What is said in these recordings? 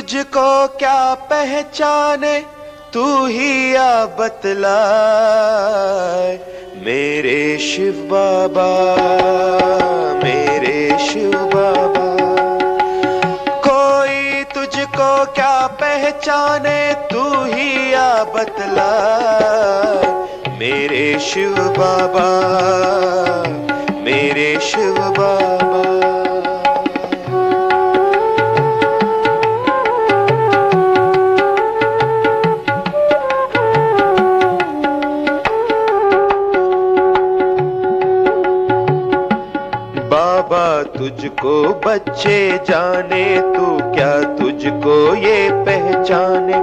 तुझको क्या पहचाने, तू ही आ बतलाए मेरे शिव बाबा, मेरे शिव बाबा। कोई तुझको क्या पहचाने, तू ही आ बतलाए मेरे शिव बाबा, मेरे शिव बाबा। बाबा तुझको बच्चे जाने, तू क्या तुझको ये पहचाने।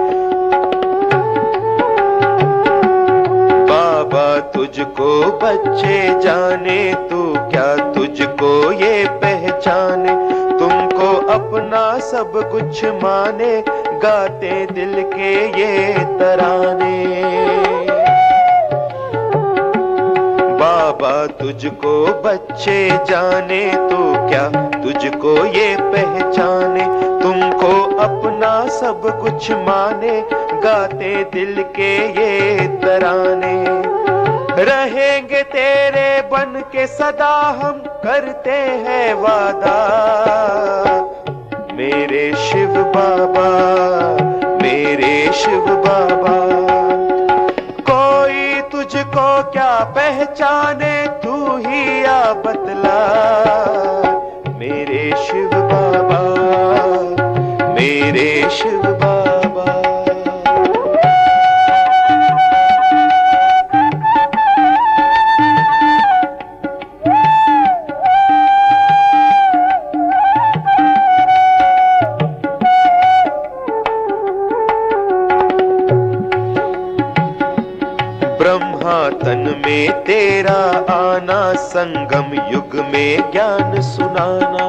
बाबा तुझको बच्चे जाने, तू क्या तुझको ये पहचाने। तुमको अपना सब कुछ माने, गाते दिल के ये तराने। बाबा तुझको बच्चे जाने, तो क्या तुझको ये पहचाने। तुमको अपना सब कुछ माने, गाते दिल के ये तराने। रहेंगे तेरे बन के सदा, हम करते हैं वादा मेरे शिव बाबा, मेरे शिव बाबा। तुझको क्या पहचाने, तू ही आ बतला मेरे शिव बाबा, मेरे शिव बाबा। ब्रह्मा तन में तेरा आना, संगम युग में ज्ञान सुनाना।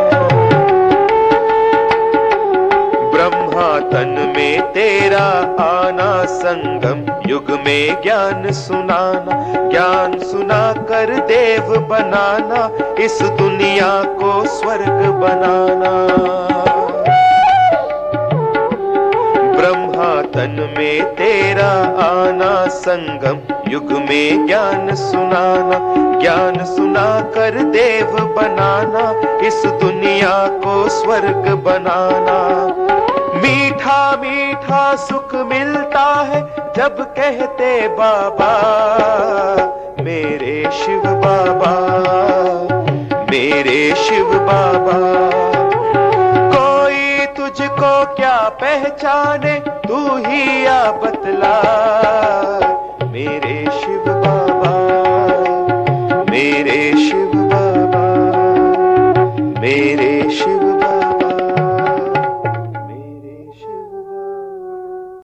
ब्रह्मा तन में तेरा आना, संगम युग में ज्ञान सुनाना। ज्ञान सुना कर देव बनाना, इस दुनिया को स्वर्ग बनाना। ब्रह्मा तन में तेरा आना, संगम युग में ज्ञान सुनाना। ज्ञान सुना कर देव बनाना, इस दुनिया को स्वर्ग बनाना। मीठा मीठा सुख मिलता है, जब कहते बाबा मेरे शिव बाबा, मेरे शिव बाबा। तुझको क्या पहचाने, तू ही आ बतला मेरे शिव बाबा, मेरे शिव